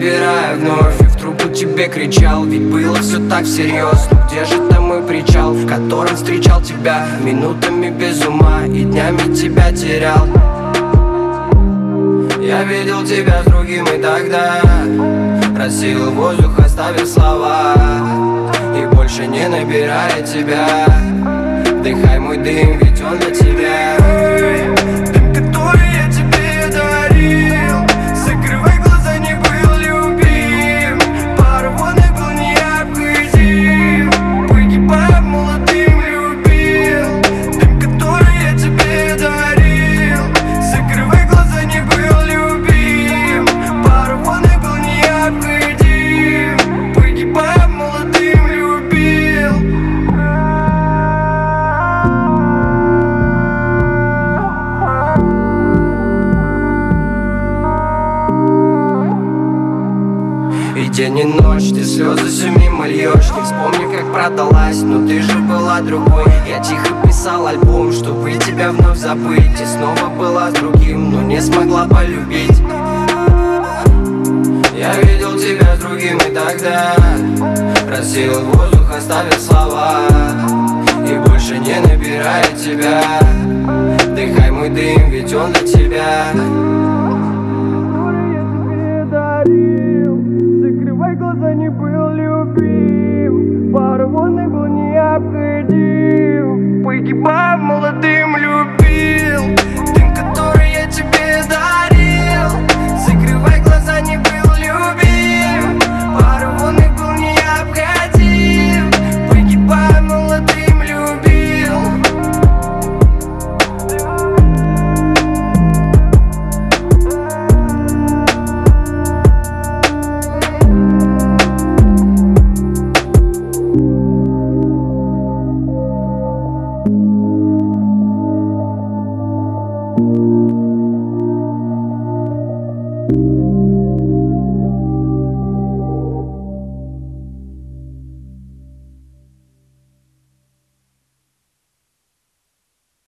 набирая вновь, и в трубку тебе кричал, ведь было все так всерьез. Но где же там мой причал, в котором встречал тебя, минутами без ума и днями тебя терял? Я видел тебя с другим и тогда рассеял воздух, оставив слова, и больше не набирая тебя. Вдыхай мой дым, ведь он для тебя. Дым, который я тебе дарил. Закрывай глаза, не был любим. Паровозный был необходим. Погибая молодым любил. Дым, который я тебе дарил. Закрывай глаза, не был любим. Паровозный был необходим. Погибая молодым любил. И день и ночь, ты слезы все мимо льешь. Не вспомни, как продалась, но ты же была другой. Я тихо писал альбом, чтобы тебя вновь забыть. И снова была с другим, но не смогла полюбить. Я видел тебя с другим и тогда рассеял воздух, оставив слова, и больше не набирая тебя. Вдыхай мой дым, ведь он для тебя. Закрывай глаза, не был любим. Паровозный был необходим. Погибая молодым любил. Дым, который я тебе дарил. Закрывай глаза, не был любим. Паровозный был необходим. Погибая молодым любил. Thank you.